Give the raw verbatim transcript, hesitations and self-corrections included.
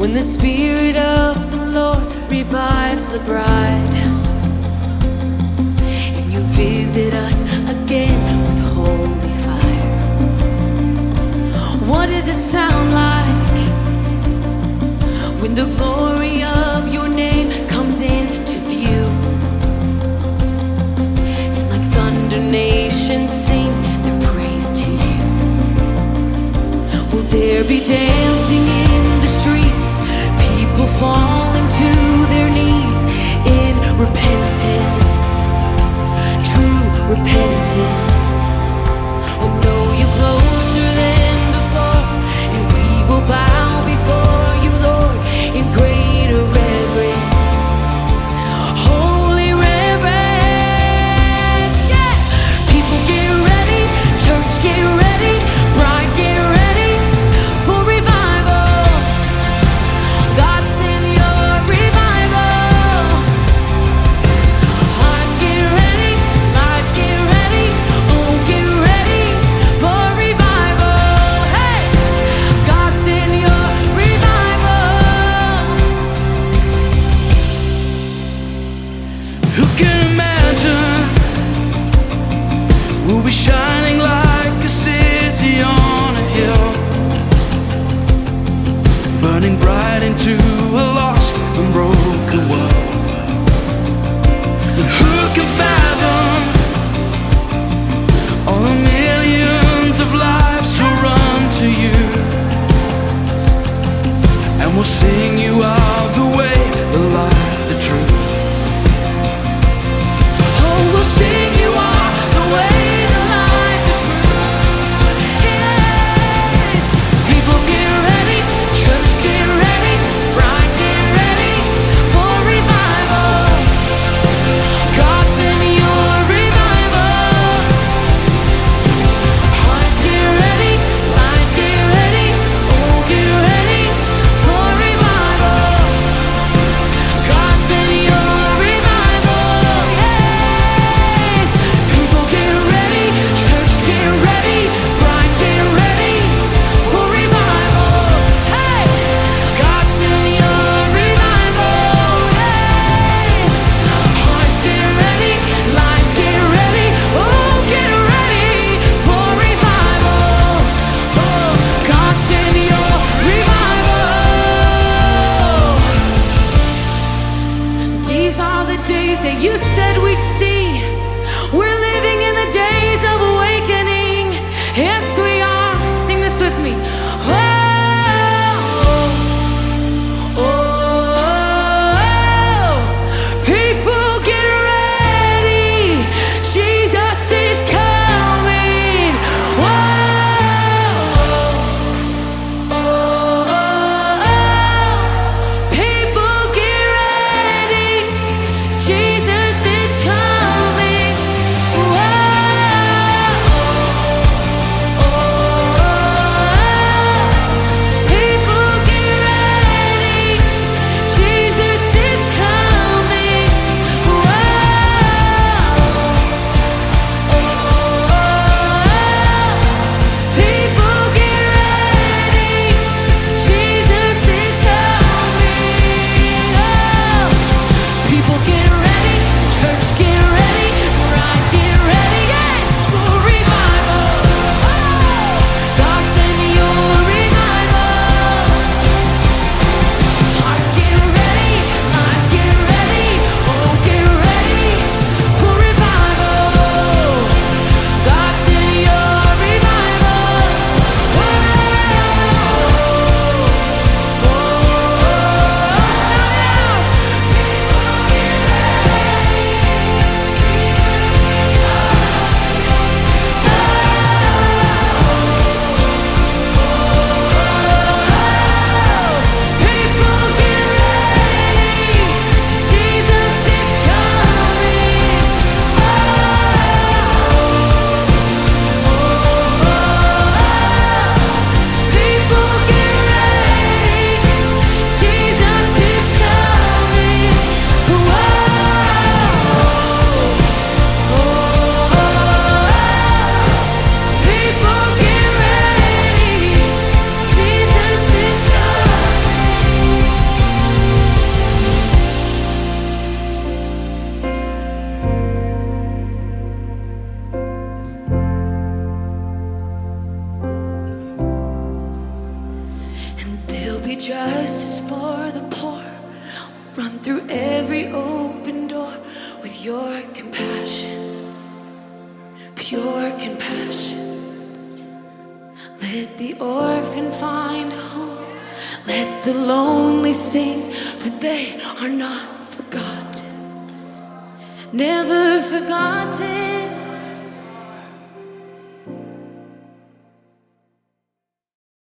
when the Spirit of the Lord revives the bride, and you visit us again with holy fire. What does it sound like when the glory of your name comes into view? And like thunder, nations sing their praise to you. Will there be dancing in the streets, people falling to their knees in repentance, true repentance? We'll know you closer than before, and we will bow before you, Lord, in greater reverence, holy reverence. Yeah, people get ready, church get ready, bride get ready for revival. God send your revival. Hearts get ready, lives get ready, oh get ready for revival. Hey, God send your revival. Who can imagine we'll be shining like a city on a hill, burning bright into a lost and broken world? And who can fathom all the millions of lives who run to you? And we'll sing you out the way, the life, the truth. Oh, we'll sing you all the way, the life, the truth. Yes, people get ready, church get ready, bride get ready for revival. God send your revival. Hearts get ready, lives get ready, oh get ready for revival. be justice for the poor. Run through every open door with your compassion, pure compassion. Let the orphan find a home. Let the lonely sing, for they are not forgotten, never forgotten.